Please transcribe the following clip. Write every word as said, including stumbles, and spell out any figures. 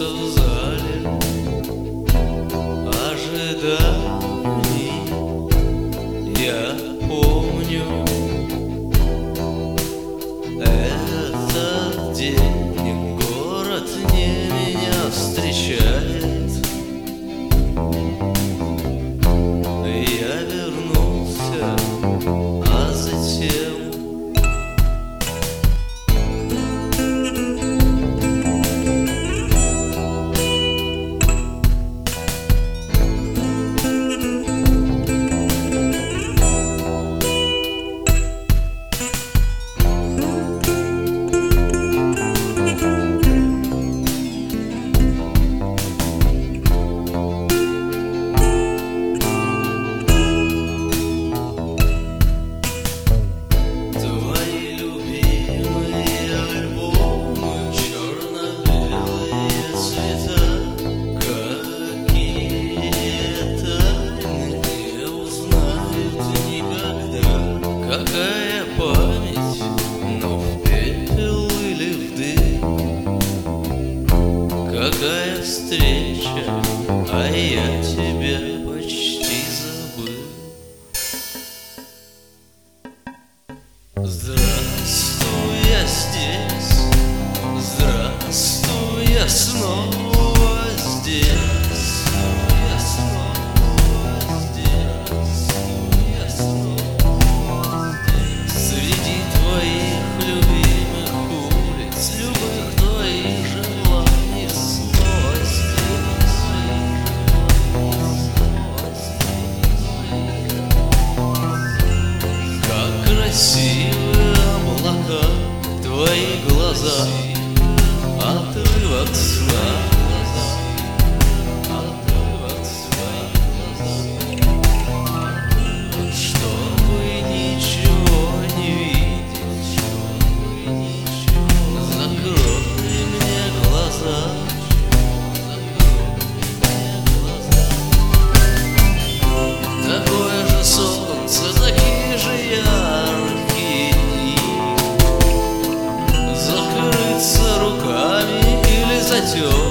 собрался в зале ожиданий. Я помню этот день, и город не меня встречает. Я вернулся, а затем какая память, но в пепел или в дым. Какая встреча, а я тебя почти забыл. Здравствуй, я здесь. Здравствуй, я снова здесь. Красивые облака, твои глаза, отрывок сна, отрывок сна. Чтобы ничего не видеть, закрой мне глаза. Такое же солнце, такие же яркие дни. Закрыться руками или затем